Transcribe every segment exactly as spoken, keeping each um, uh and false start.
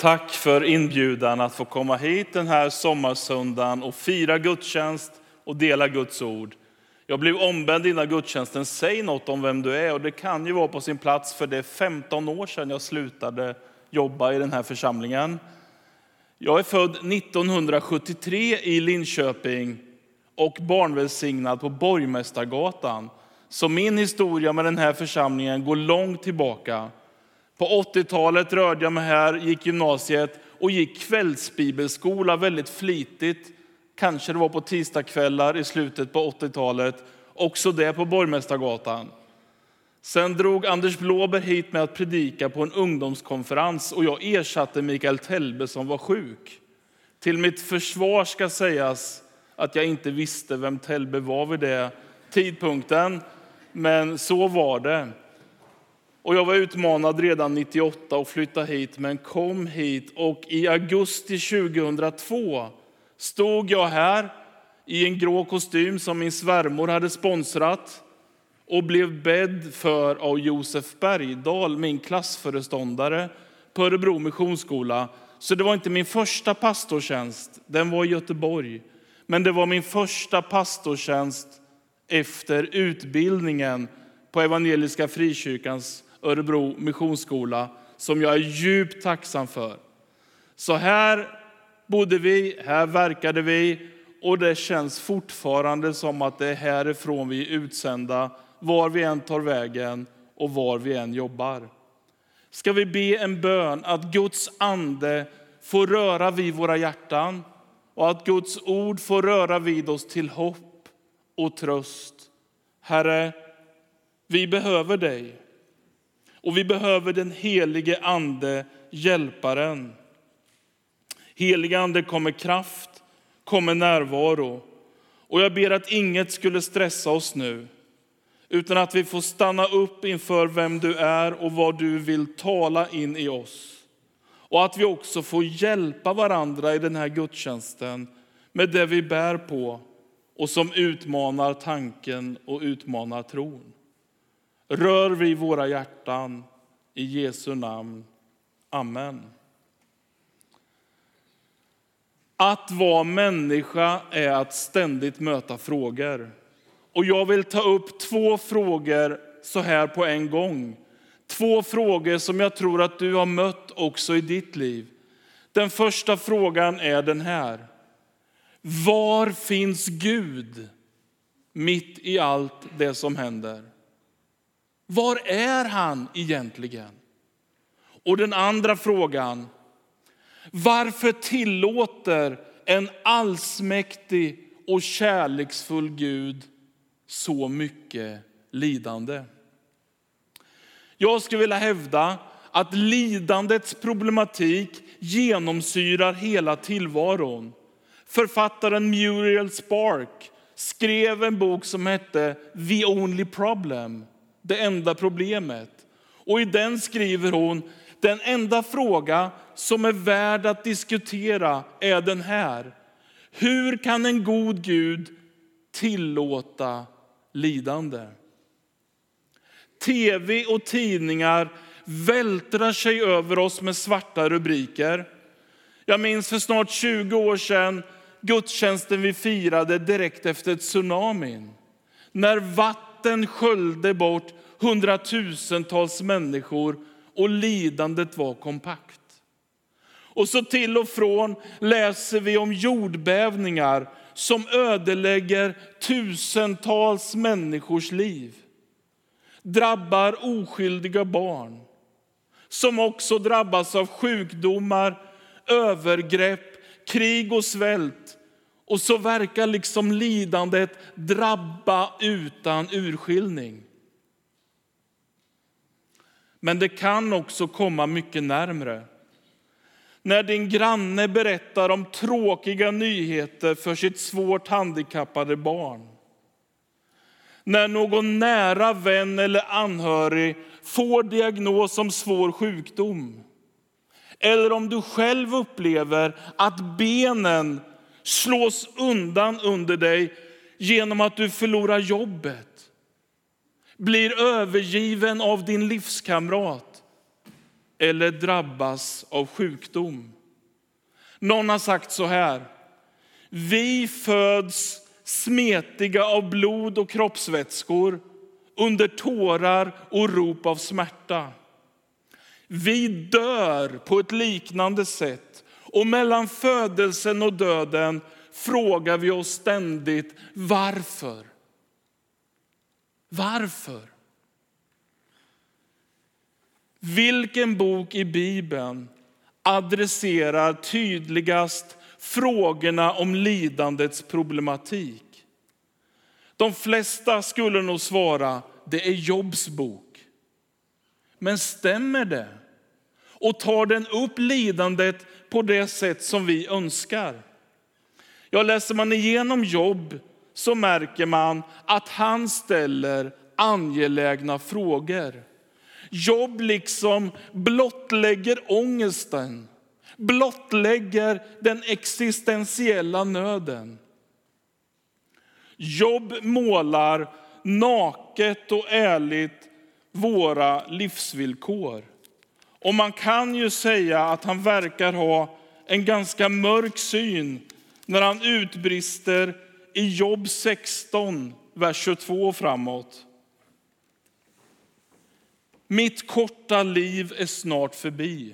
Tack för inbjudan att få komma hit den här sommarsöndagen och fira gudstjänst och dela Guds ord. Jag blev ombedd innan gudstjänsten, säg något om vem du är, och det kan ju vara på sin plats för det är femton år sedan jag slutade jobba i den här församlingen. Jag är född nittonhundrasjuttiotre i Linköping och barnvälsignad på Borgmästargatan. Så min historia med den här församlingen går långt tillbaka. På åttiotalet rörde jag mig här, gick gymnasiet och gick kvällsbibelskola väldigt flitigt. Kanske det var på tisdagskvällar i slutet på åttiotalet. Också det på Borgmästargatan. Sen drog Anders Blåber hit med att predika på en ungdomskonferens och jag ersatte Mikael Tellbe som var sjuk. Till mitt försvar ska sägas att jag inte visste vem Tellbe var vid det tidpunkten. Men så var det. Och jag var utmanad redan nittioåtta och flyttade hit, men kom hit. Och i augusti tjugohundratvå stod jag här i en grå kostym som min svärmor hade sponsrat och blev bedd för av Josef Bergdahl, min klassföreståndare på Örebro Missionsskola. Så det var inte min första pastortjänst, den var i Göteborg. Men det var min första pastortjänst efter utbildningen på Evangeliska Frikyrkans Örebro Missionsskola, som jag är djupt tacksam för. Så här bodde vi, här verkade vi, och det känns fortfarande som att det är härifrån vi är utsända, var vi än tar vägen och var vi än jobbar. Ska vi be en bön att Guds ande får röra vid våra hjärtan och att Guds ord får röra vid oss till hopp och tröst. Herre, vi behöver dig. Och vi behöver den helige ande, hjälparen. Helige ande kommer kraft, kommer närvaro. Och jag ber att inget skulle stressa oss nu. Utan att vi får stanna upp inför vem du är och vad du vill tala in i oss. Och att vi också får hjälpa varandra i den här gudstjänsten med det vi bär på och som utmanar tanken och utmanar tron. Rör vi våra hjärtan i Jesu namn. Amen. Att vara människa är att ständigt möta frågor. Och jag vill ta upp två frågor så här på en gång. Två frågor som jag tror att du har mött också i ditt liv. Den första frågan är den här. Var finns Gud mitt i allt det som händer? Var är han egentligen? Och den andra frågan. Varför tillåter en allsmäktig och kärleksfull Gud så mycket lidande? Jag skulle vilja hävda att lidandets problematik genomsyrar hela tillvaron. Författaren Muriel Spark skrev en bok som hette The Only Problem. Det enda problemet. Och i den skriver hon, den enda fråga som är värd att diskutera är den här. Hur kan en god Gud tillåta lidande? Tv och tidningar vältrar sig över oss med svarta rubriker. Jag minns för snart tjugo år sedan gudstjänsten vi firade direkt efter tsunamin. När vatten sköljde bort hundratusentals människor och lidandet var kompakt. Och så till och från läser vi om jordbävningar som ödelägger tusentals människors liv. Drabbar oskyldiga barn. Som också drabbas av sjukdomar, övergrepp, krig och svält. Och så verkar liksom lidandet drabba utan urskiljning. Men det kan också komma mycket närmre. När din granne berättar om tråkiga nyheter för sitt svårt handikappade barn. När någon nära vän eller anhörig får diagnos som svår sjukdom. Eller om du själv upplever att benen slås undan under dig genom att du förlorar jobbet. Blir övergiven av din livskamrat. eller drabbas av sjukdom. Någon har sagt så här: vi föds smetiga av blod och kroppsvätskor under tårar och rop av smärta. Vi dör på ett liknande sätt, och mellan födelsen och döden frågar vi oss ständigt varför. Varför? Vilken bok i Bibeln adresserar tydligast frågorna om lidandets problematik? De flesta skulle nog svara, det är Jobs bok. Men stämmer det? Och tar den upp lidandet på det sätt som vi önskar? Ja, läser man igenom Job så märker man att han ställer angelägna frågor. Job liksom blottlägger ångesten, blottlägger den existentiella nöden. Job målar naket och ärligt våra livsvillkor. Och man kan ju säga att han verkar ha en ganska mörk syn när han utbrister i Job sexton, vers tjugotvå och framåt. Mitt korta liv är snart förbi.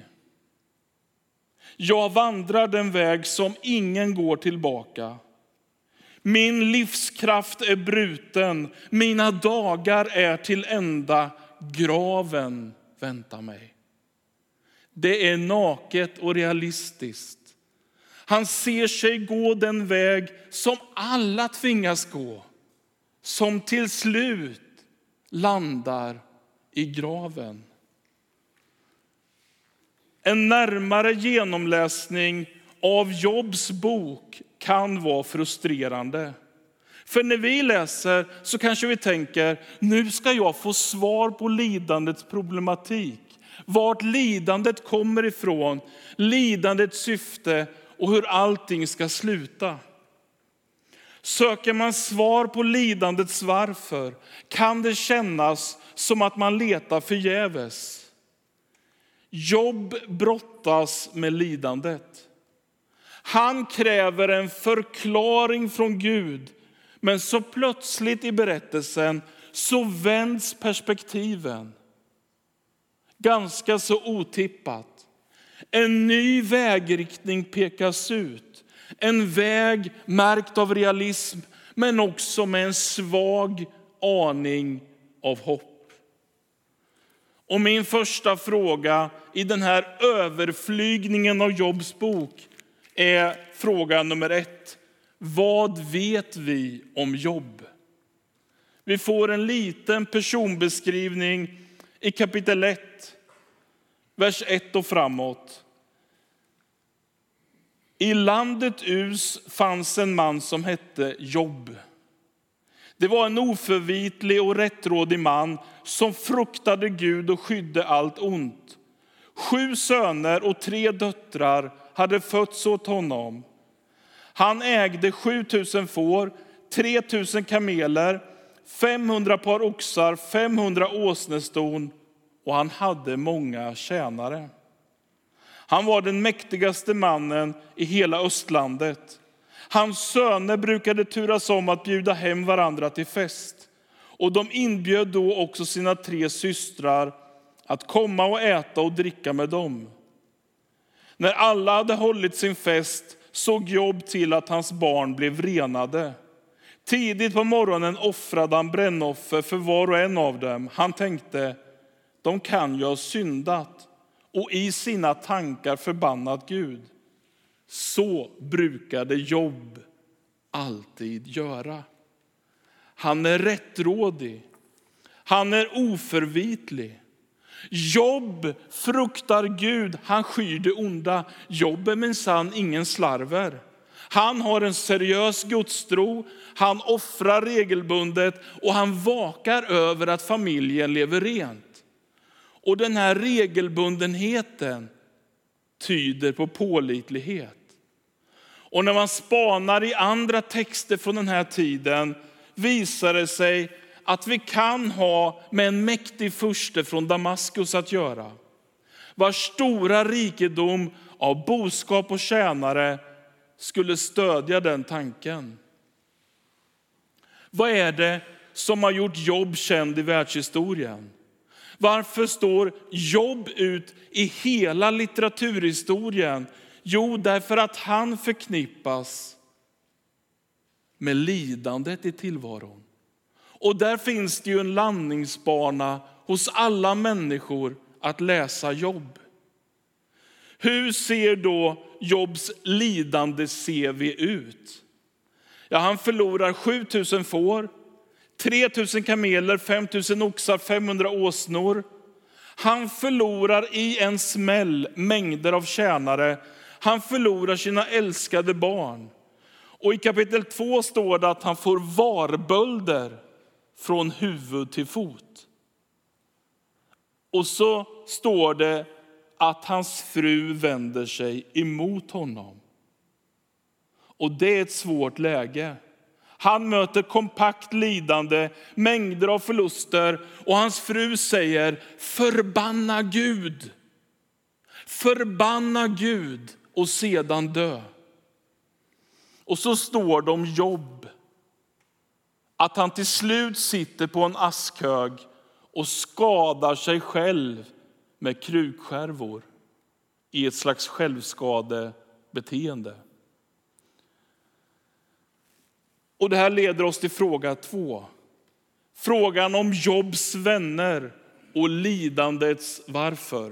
Jag vandrar den väg som ingen går tillbaka. Min livskraft är bruten, mina dagar är till ända, graven väntar mig. Det är naket och realistiskt. Han ser sig gå den väg som alla tvingas gå, som till slut landar i graven. En närmare genomläsning av Jobs bok kan vara frustrerande. För när vi läser så kanske vi tänker, nu ska jag få svar på lidandets problematik. Vart lidandet kommer ifrån, lidandets syfte och hur allting ska sluta. Söker man svar på lidandets varför kan det kännas som att man letar förgäves. Job brottas med lidandet. Han kräver en förklaring från Gud, men så plötsligt i berättelsen så vänds perspektiven. Ganska så otippat. En ny vägriktning pekas ut. En väg märkt av realism, men också med en svag aning av hopp. Och min första fråga i den här överflygningen av Jobs bok är fråga nummer ett. Vad vet vi om Job? Vi får en liten personbeskrivning i kapitel ett, vers ett och framåt. I landet Us fanns en man som hette Job. Det var en oförvitlig och rättrådig man som fruktade Gud och skydde allt ont. Sju söner och tre döttrar hade fötts åt honom. Han ägde sjutusen får, tre tusen kameler, femhundra par oxar, femhundra åsneston och han hade många tjänare. Han var den mäktigaste mannen i hela östlandet. Hans söner brukade turas om att bjuda hem varandra till fest. Och de inbjöd då också sina tre systrar att komma och äta och dricka med dem. När alla hade hållit sin fest såg Job till att hans barn blev renade. Tidigt på morgonen offrade han brännoffer för var och en av dem. Han tänkte, de kan ju ha syndat och i sina tankar förbannat Gud. Så brukade Job alltid göra. Han är rättrådig. Han är oförvitlig. Job fruktar Gud, han skyr det onda. Job är minsann ingen slarver. Han har en seriös gudstro, han offrar regelbundet och han vakar över att familjen lever rent. Och den här regelbundenheten tyder på pålitlighet. Och när man spanar i andra texter från den här tiden visar det sig att vi kan ha med en mäktig furste från Damaskus att göra. vars stora rikedom av boskap och tjänare skulle stödja den tanken. Vad är det som har gjort Job känd i världshistorien? Varför står Job ut i hela litteraturhistorien? Jo, därför att han förknippas med lidandet i tillvaron. Och där finns det ju en landningsbana hos alla människor att läsa Job. Hur ser då Jobs lidande C V ut? Ja, han förlorar sju tusen får, tre tusen kameler, fem tusen oxar, femhundra åsnor. Han förlorar i en smäll mängder av tjänare. Han förlorar sina älskade barn. Och i kapitel två står det att han får varbölder från huvud till fot. Och så står det att hans fru vänder sig emot honom. Och det är ett svårt läge. Han möter kompakt lidande, mängder av förluster, och hans fru säger: förbanna Gud. Förbanna Gud och sedan dö. Och så står det om Job att han till slut sitter på en askhög och skadar sig själv med krukskärvor i ett slags självskadebeteende. Och det här leder oss till fråga två. Frågan om Jobs vänner och lidandets varför.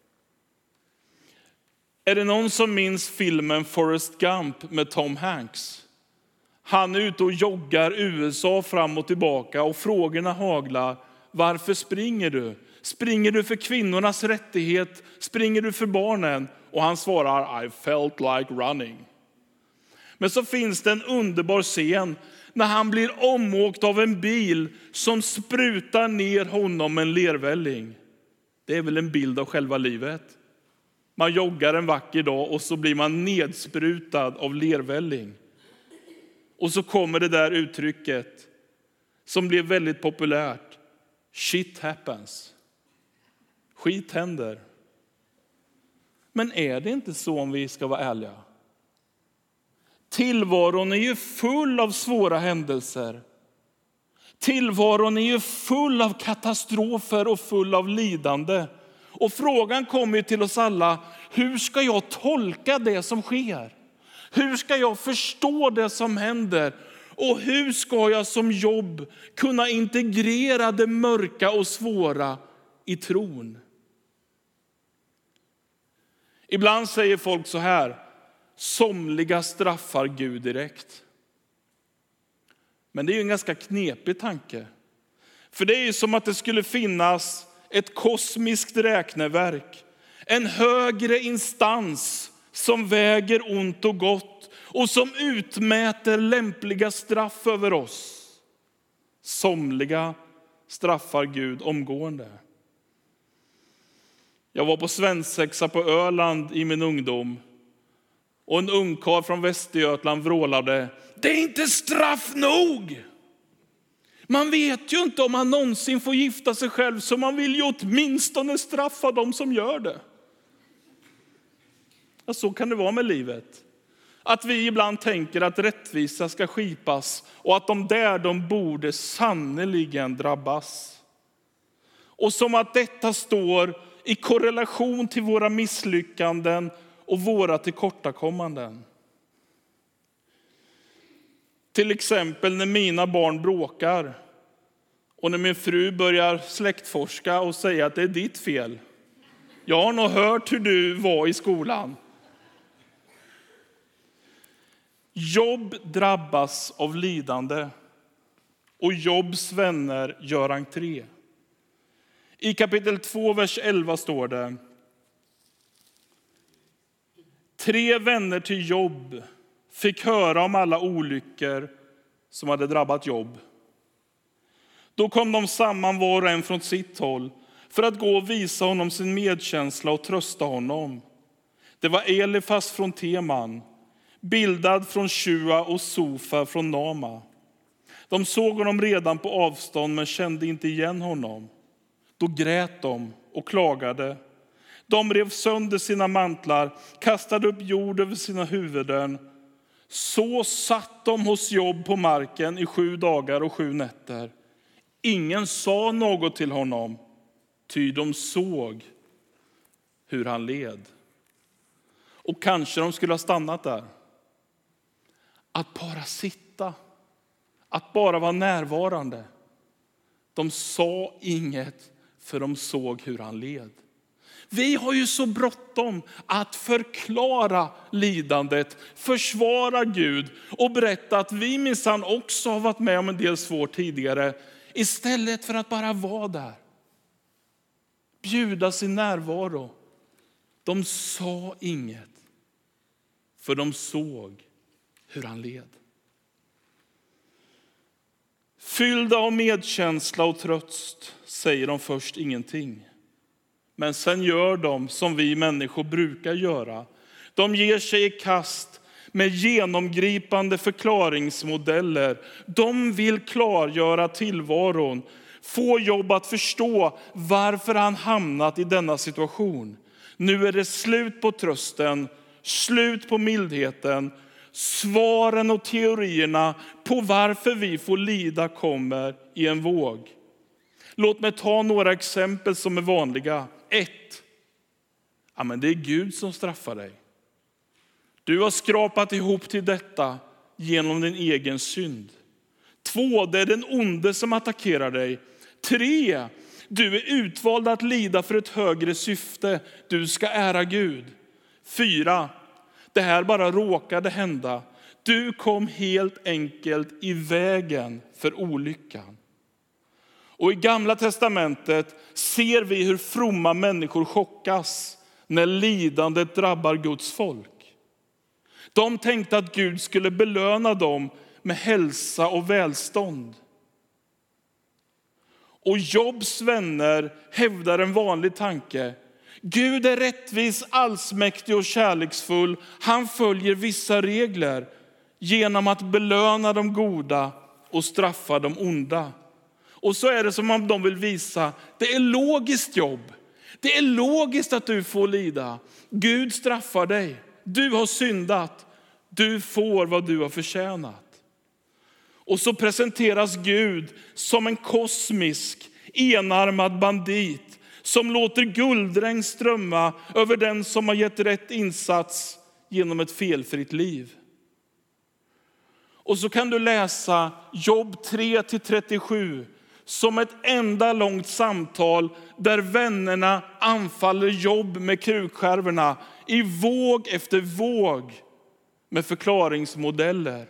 Är det någon som minns filmen Forrest Gump med Tom Hanks? Han är ute och joggar U S A fram och tillbaka och frågorna haglar. Varför springer du? Springer du för kvinnornas rättighet? Springer du för barnen? Och han svarar: I felt like running. Men så finns det en underbar scen när han blir omåkt av en bil som sprutar ner honom med en lervälling. Det är väl en bild av själva livet. Man joggar en vacker dag och så blir man nedsprutad av lervälling. Och så kommer det där uttrycket som blev väldigt populärt. Shit happens. Skit händer. Men är det inte så, om vi ska vara ärliga? Tillvaron är ju full av svåra händelser. Tillvaron är ju full av katastrofer och full av lidande. Och frågan kommer till oss alla: hur ska jag tolka det som sker? Hur ska jag förstå det som händer? Och hur ska jag som Job kunna integrera det mörka och svåra i tron? Ibland säger folk så här: somliga straffar Gud direkt. Men det är ju en ganska knepig tanke. För det är ju som att det skulle finnas ett kosmiskt räkneverk. En högre instans som väger ont och gott och som utmäter lämpliga straff över oss. Somliga straffar Gud omgående. Jag var på svensexa på Öland i min ungdom. Och en ungkarl från Västergötland vrålade: det är inte straff nog! Man vet ju inte om man någonsin får gifta sig själv, så man vill ju åtminstone straffa dem som gör det. Ja, så kan det vara med livet. Att vi ibland tänker att rättvisa ska skipas och att de där de borde sannoliken drabbas. Och som att detta står i korrelation till våra misslyckanden och våra tillkortakommanden. Till exempel när mina barn bråkar och när min fru börjar släktforska och säga att det är ditt fel. Jag har nog hört hur du var i skolan. Job drabbas av lidande och Jobs vänner gör entré. I kapitel två, vers elva står det: tre vänner till Job fick höra om alla olyckor som hade drabbat Job. Då kom de samman var och en från sitt håll för att gå och visa honom sin medkänsla och trösta honom. Det var Elifas från Teman, Bildad från Shua och Sofa från Nama. De såg honom redan på avstånd men kände inte igen honom. Då grät de och klagade. De rev sönder sina mantlar, kastade upp jord över sina huvuden. Så satt de hos Job på marken i sju dagar och sju nätter. Ingen sa något till honom, ty de såg hur han led. Och kanske de skulle ha stannat där. Att bara sitta, att bara vara närvarande. De sa inget, för de såg hur han led. Vi har ju så bråttom att förklara lidandet, försvara Gud och berätta att vi minsann också har varit med om en del svårt tidigare. Istället för att bara vara där. Bjuda sin närvaro. De sa inget, för de såg hur han led. Fyllda av medkänsla och tröst säger de först ingenting. Men sen gör de som vi människor brukar göra. De ger sig i kast med genomgripande förklaringsmodeller. De vill klargöra tillvaron. Få Job att förstå varför han hamnat i denna situation. Nu är det slut på trösten, slut på mildheten. Svaren och teorierna på varför vi får lida kommer i en våg. Låt mig ta några exempel som är vanliga. Ett. Ja, men det är Gud som straffar dig. Du har skrapat ihop till detta genom din egen synd. Två. Det är den onde som attackerar dig. Tre. Du är utvald att lida för ett högre syfte. Du ska ära Gud. Fyra. Det här bara råkade hända. Du kom helt enkelt i vägen för olyckan. Och i Gamla testamentet ser vi hur fromma människor chockas när lidandet drabbar Guds folk. De tänkte att Gud skulle belöna dem med hälsa och välstånd. Och Jobs vänner hävdar en vanlig tanke. Gud är rättvis, allsmäktig och kärleksfull. Han följer vissa regler genom att belöna de goda och straffa de onda. Och så är det som om de vill visa, det är logiskt Jobb. Det är logiskt att du får lida. Gud straffar dig. Du har syndat. Du får vad du har förtjänat. Och så presenteras Gud som en kosmisk, enarmad bandit som låter guldregn strömma över den som har gett rätt insats genom ett felfritt liv. Och så kan du läsa Jobb tre till trettiosju som ett enda långt samtal där vännerna anfaller Jobb med krukskärvorna i våg efter våg med förklaringsmodeller.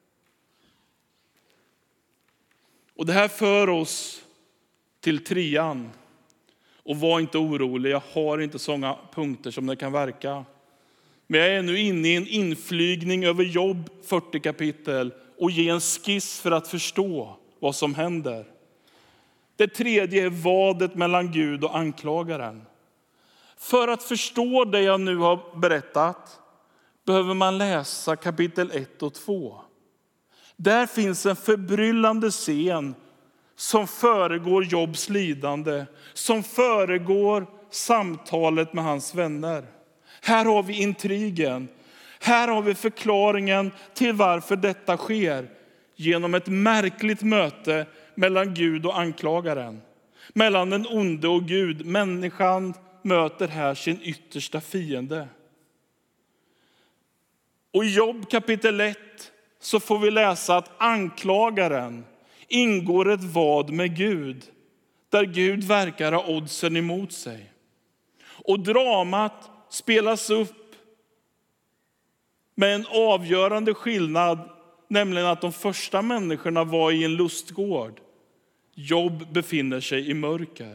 Och det här för oss till trean. Och var inte orolig, jag har inte så många punkter som det kan verka. Men jag är nu inne i en inflygning över Jobb fyrtio kapitel och ge en skiss för att förstå vad som händer. Det tredje är vadet mellan Gud och anklagaren. För att förstå det jag nu har berättat behöver man läsa kapitel ett och två. Där finns en förbryllande scen som föregår Jobs lidande, som föregår samtalet med hans vänner. Här har vi intrigen. Här har vi förklaringen till varför detta sker genom ett märkligt möte mellan Gud och anklagaren. Mellan den onde och Gud. Människan möter här sin yttersta fiende. Och i Jobb kapitel ett så får vi läsa att anklagaren ingår ett vad med Gud. Där Gud verkar ha oddsen emot sig. Och dramat spelas upp med en avgörande skillnad. Nämligen att de första människorna var i en lustgård. Jobb befinner sig i mörker.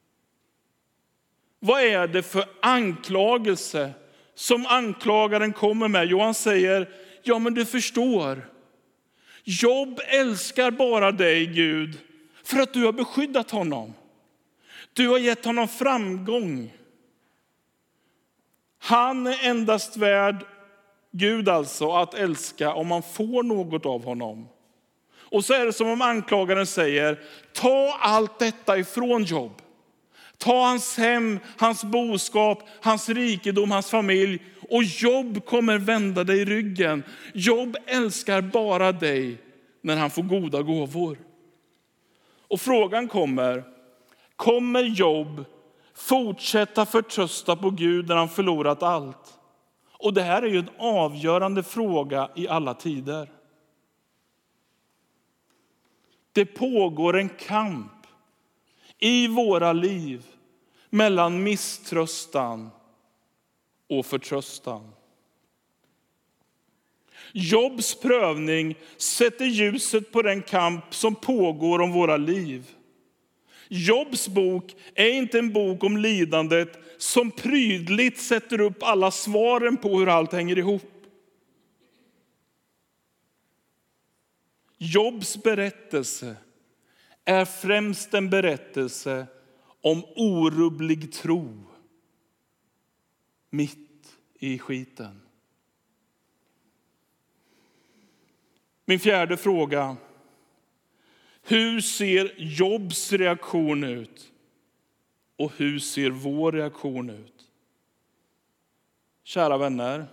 Vad är det för anklagelse som anklagaren kommer med? Jo, han säger, ja men du förstår. Jobb älskar bara dig Gud för att du har beskyddat honom. Du har gett honom framgång. Han är endast värd, Gud alltså, att älska om man får något av honom. Och så är det som om anklagaren säger, ta allt detta ifrån Jobb. Ta hans hem, hans boskap, hans rikedom, hans familj. Och Job kommer vända dig ryggen. Job älskar bara dig när han får goda gåvor. Och frågan kommer, kommer Job fortsätta förtrösta på Gud när han förlorat allt? Och det här är ju en avgörande fråga i alla tider. Det pågår en kamp i våra liv mellan misströstan och förtröstan. Jobs prövning sätter ljuset på den kamp som pågår om våra liv. Jobs bok är inte en bok om lidandet som prydligt sätter upp alla svaren på hur allt hänger ihop. Jobs berättelse är främst en berättelse om orubblig tro mitt i skiten. Min fjärde fråga. Hur ser Jobs reaktion ut? Och hur ser vår reaktion ut? Kära vänner.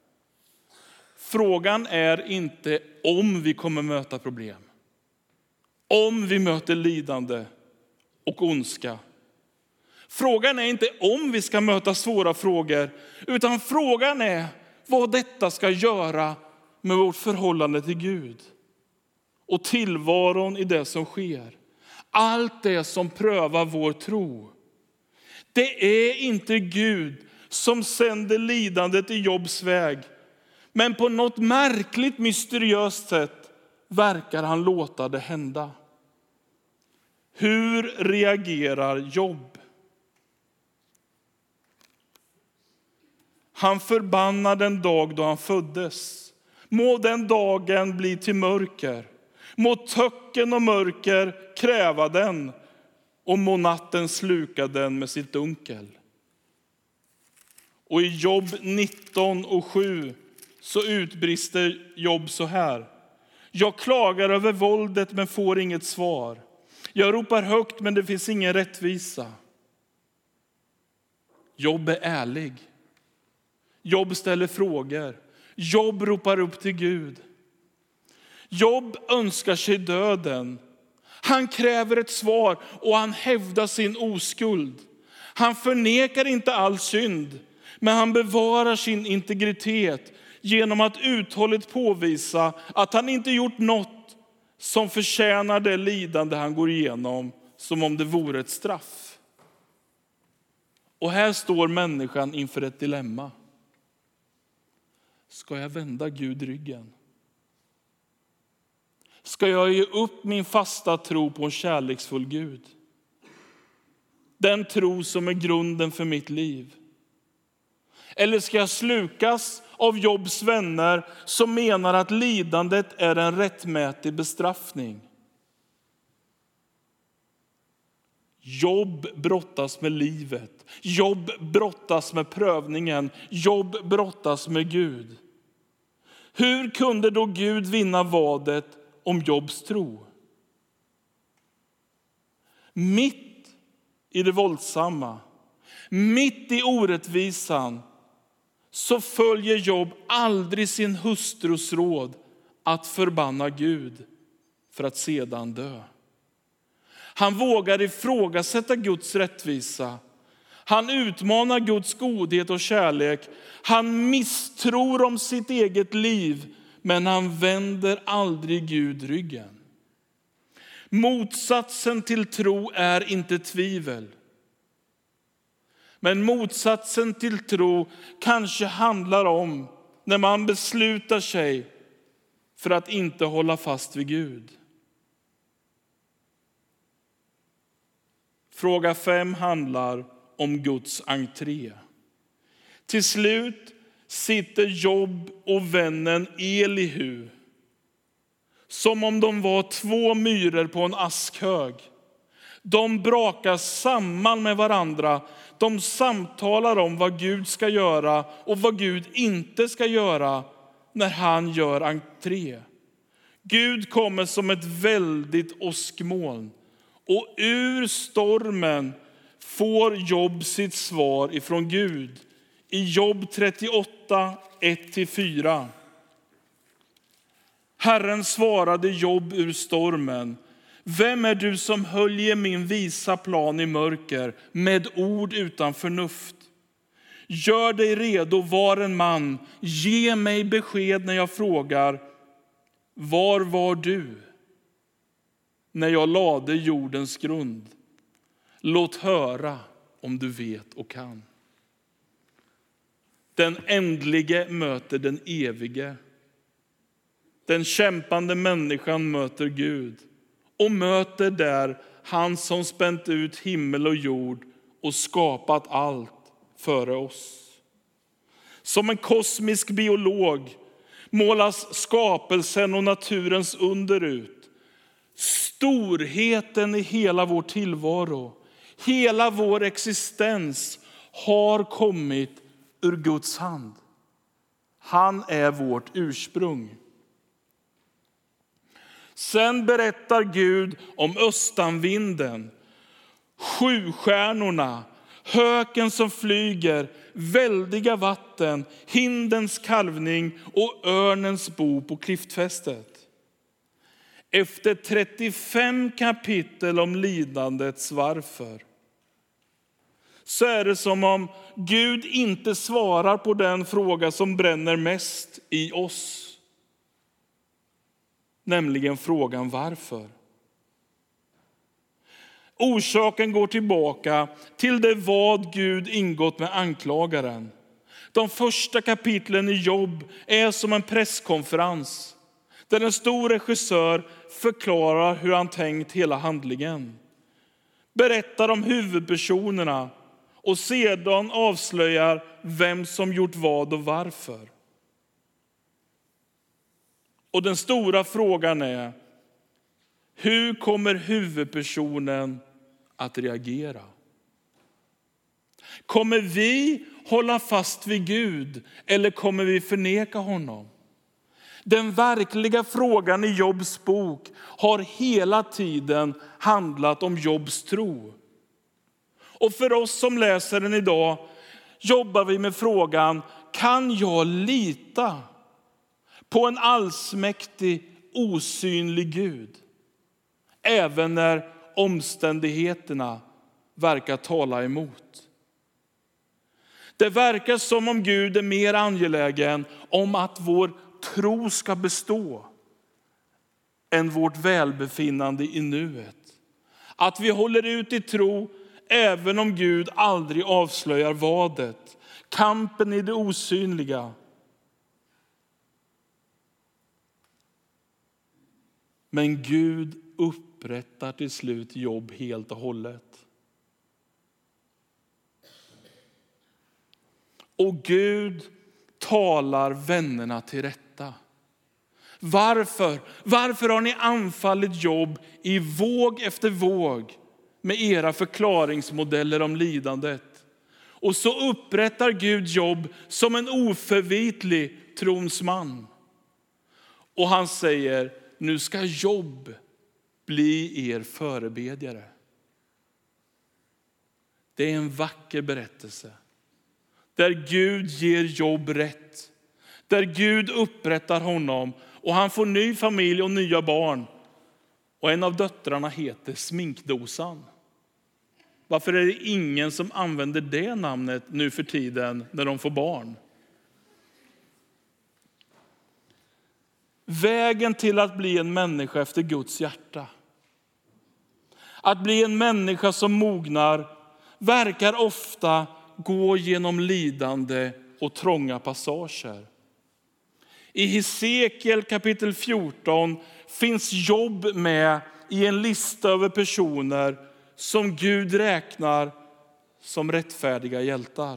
Frågan är inte om vi kommer möta problem. Om vi möter lidande och ondska. Frågan är inte om vi ska möta svåra frågor. Utan frågan är vad detta ska göra med vårt förhållande till Gud. Och tillvaron i det som sker. Allt det som prövar vår tro. Det är inte Gud som sänder lidandet i Jobs väg. Men på något märkligt mysteriöst sätt verkar han låta det hända. Hur reagerar Job? Han förbannar den dag då han föddes. Må den dagen bli till mörker. Må töcken och mörker kräva den. Och må natten sluka den med sitt dunkel. Och i Job nitton och sju så utbrister Job så här. Jag klagar över våldet men får inget svar. Jag ropar högt men det finns ingen rättvisa. Job är ärlig. Job ställer frågor. Job ropar upp till Gud. Job önskar sig döden. Han kräver ett svar och han hävdar sin oskuld. Han förnekar inte all synd, men han bevarar sin integritet genom att uthålligt påvisa att han inte gjort något som förtjänar det lidande han går igenom som om det vore ett straff. Och här står människan inför ett dilemma. Ska jag vända Gud ryggen? Ska jag ge upp min fasta tro på en kärleksfull Gud? Den tro som är grunden för mitt liv. Eller ska jag slukas av Jobs vänner som menar att lidandet är en rättmätig bestraffning? Job brottas med livet. Job brottas med prövningen. Job brottas med Gud. Hur kunde då Gud vinna vadet om Jobs tro? Mitt i det våldsamma, mitt i orättvisan, så följer Job aldrig sin hustrus råd att förbanna Gud för att sedan dö. Han vågar ifrågasätta Guds rättvisa. Han utmanar Guds godhet och kärlek. Han misstror om sitt eget liv, men han vänder aldrig Gud ryggen. Motsatsen till tro är inte tvivel. Men motsatsen till tro kanske handlar om när man beslutar sig för att inte hålla fast vid Gud. Fråga fem handlar om Guds entré. Till slut sitter Job och vännen Elihu som om de var två myror på en askhög. De brakar samman med varandra. De samtalar om vad Gud ska göra och vad Gud inte ska göra när han gör entré. Gud kommer som ett väldigt åskmoln och ur stormen får Job sitt svar ifrån Gud. I Job trettioåtta, ett till fyra. Herren svarade Job ur stormen. Vem är du som höljer min visa plan i mörker med ord utan förnuft? Gör dig redo, var en man. Ge mig besked när jag frågar. Var var du när jag lade jordens grund? Låt höra om du vet och kan. Den ändlige möter den evige. Den kämpande människan möter Gud. Och möter där han som spänt ut himmel och jord och skapat allt före oss. Som en kosmisk biolog målas skapelsen och naturens under ut. Storheten i hela vår tillvaro, hela vår existens har kommit ur Guds hand. Han är vårt ursprung. Sen berättar Gud om östanvinden, sjustjärnorna, höken som flyger, väldiga vatten, hindens kalvning och örnens bo på kliftfästet. Efter trettiofem kapitel om lidandets varför, så är det som om Gud inte svarar på den fråga som bränner mest i oss. Nämligen frågan varför. Orsaken går tillbaka till det vad Gud ingått med anklagaren. De första kapitlen i Job är som en presskonferens där en stor regissör förklarar hur han tänkt hela handlingen. Berättar om huvudpersonerna och sedan avslöjar vem som gjort vad och varför. Och den stora frågan är, hur kommer huvudpersonen att reagera? Kommer vi hålla fast vid Gud eller kommer vi förneka honom? Den verkliga frågan i Jobs bok har hela tiden handlat om Jobs tro. Och för oss som läser den idag jobbar vi med frågan, kan jag lita på en allsmäktig, osynlig Gud? Även när omständigheterna verkar tala emot. Det verkar som om Gud är mer angelägen om att vår tro ska bestå än vårt välbefinnande i nuet. Att vi håller ut i tro även om Gud aldrig avslöjar vadet. Kampen i det osynliga. Men Gud upprättar till slut Job helt och hållet. Och Gud talar vännerna till rätta. Varför? Varför har ni anfallit Job i våg efter våg med era förklaringsmodeller om lidandet? Och så upprättar Gud Job som en oförvitlig tronsman. Och han säger, nu ska Job bli er förebedjare. Det är en vacker berättelse. Där Gud ger Job rätt. Där Gud upprättar honom. Och han får ny familj och nya barn. Och en av döttrarna heter Sminkdosan. Varför är det ingen som använder det namnet nu för tiden när de får barn? Vägen till att bli en människa efter Guds hjärta. Att bli en människa som mognar verkar ofta gå genom lidande och trånga passager. I Hesekiel kapitel fjorton finns Job med i en lista över personer som Gud räknar som rättfärdiga hjältar.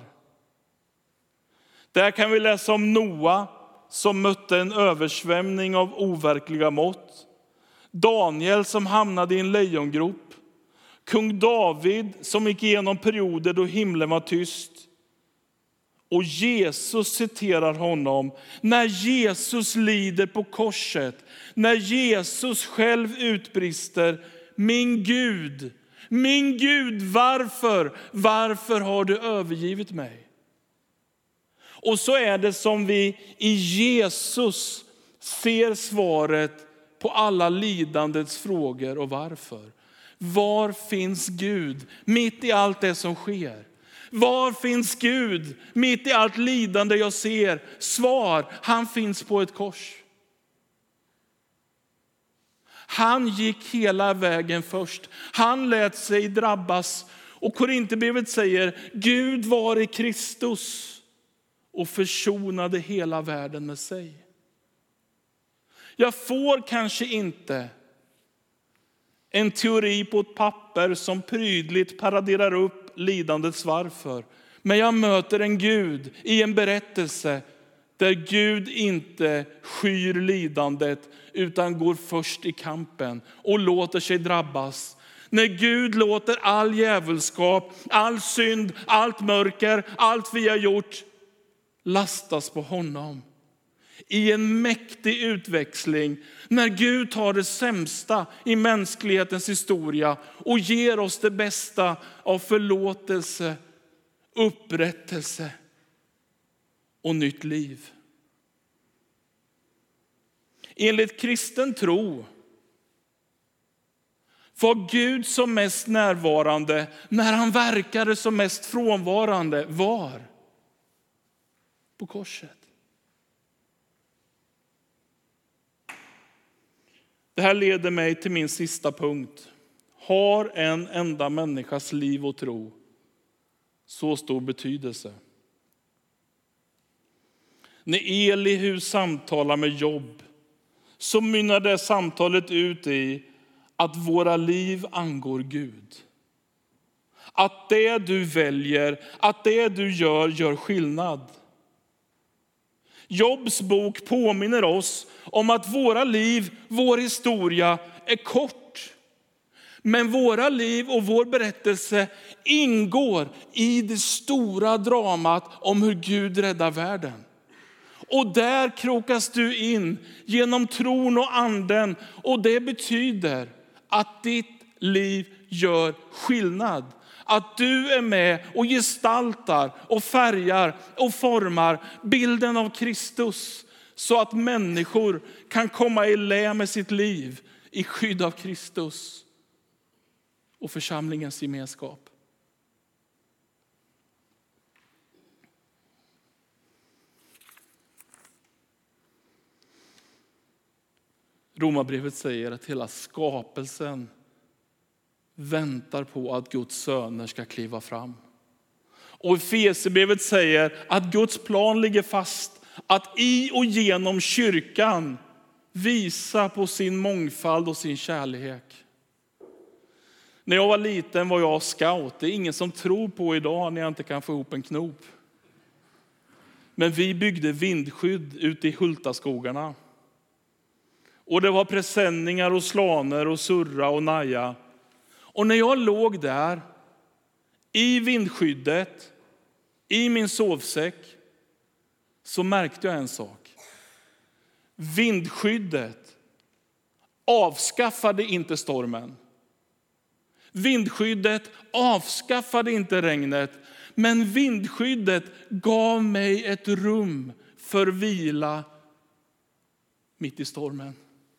Där kan vi läsa om Noa som mötte en översvämning av overkliga mått. Daniel som hamnade i en lejongrop. Kung David som gick igenom perioder då himlen var tyst. Och Jesus citerar honom. När Jesus lider på korset. När Jesus själv utbrister, min Gud, Min Gud, varför? Varför har du övergivit mig? Och så är det som vi i Jesus ser svaret på alla lidandets frågor och varför. Var finns Gud mitt i allt det som sker? Var finns Gud mitt i allt lidande jag ser? Svar, han finns på ett kors. Han gick hela vägen först. Han lät sig drabbas. Och Korinthierbrevet säger, Gud var i Kristus och försonade hela världen med sig. Jag får kanske inte en teori på ett papper som prydligt paraderar upp lidandets varför. Men jag möter en Gud i en berättelse där Gud inte skyr lidandet utan går först i kampen och låter sig drabbas. När Gud låter all djävulskap, all synd, allt mörker, allt vi har gjort lastas på honom. I en mäktig utväxling, när Gud tar det sämsta i mänsklighetens historia och ger oss det bästa av förlåtelse, upprättelse och nytt liv. Enligt kristen tro var Gud som mest närvarande när han verkade som mest frånvarande. Var? På korset. Det här leder mig till min sista punkt. Har en enda människas liv och tro så stor betydelse? När Elihu samtalar med Jobb så mynnar det samtalet ut i att våra liv angår Gud. Att det du väljer, att det du gör, gör skillnad. Jobbs bok påminner oss om att våra liv, vår historia är kort. Men våra liv och vår berättelse ingår i det stora dramat om hur Gud räddar världen. Och där krokas du in genom tron och anden. Och det betyder att ditt liv gör skillnad. Att du är med och gestaltar och färgar och formar bilden av Kristus. Så att människor kan komma i lä med sitt liv i skydd av Kristus och församlingens gemenskap. Romarbrevet säger att hela skapelsen väntar på att Guds söner ska kliva fram. Och Efesierbrevet säger att Guds plan ligger fast. Att i och genom kyrkan visa på sin mångfald och sin kärlek. När jag var liten var jag scout. Det är ingen som tror på idag när jag inte kan få ihop en knop. Men vi byggde vindskydd ute i Hultaskogarna. Och det var presenningar och slaner och surra och naja. Och när jag låg där i vindskyddet, i min sovsäck, så märkte jag en sak. Vindskyddet avskaffade inte stormen. Vindskyddet avskaffade inte regnet. Men vindskyddet gav mig ett rum för vila mitt i stormen.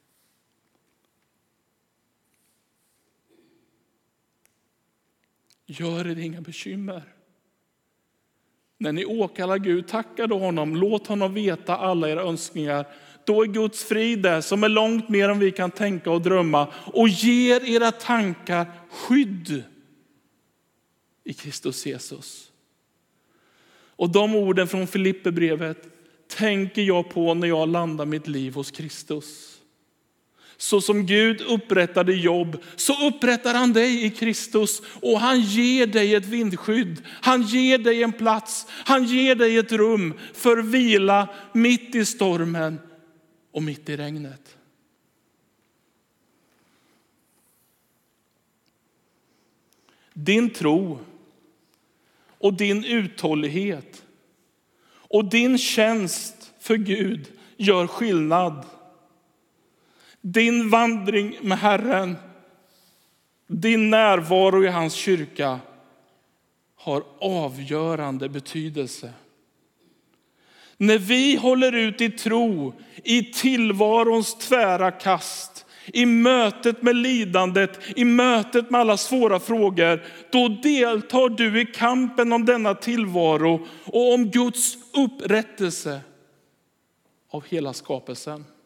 Gör er inga bekymmer. När ni åkallar Gud, tacka då honom. Låt honom veta alla era önskningar. Då är Guds frid där som är långt mer än vi kan tänka och drömma. Och ger era tankar skydd i Kristus Jesus. Och de orden från Filipperbrevet tänker jag på när jag landar mitt liv hos Kristus. Så som Gud upprättade Jobb, så upprättar han dig i Kristus. Och han ger dig ett vindskydd. Han ger dig en plats. Han ger dig ett rum för vila mitt i stormen och mitt i regnet. Din tro och din uthållighet och din tjänst för Gud gör skillnad. Din vandring med Herren Din närvaro i hans kyrka har avgörande betydelse. När vi håller ut i tro, i tillvarons tvära kast, i mötet med lidandet, i mötet med alla svåra frågor, då deltar du i kampen om denna tillvaro och om Guds upprättelse av hela skapelsen.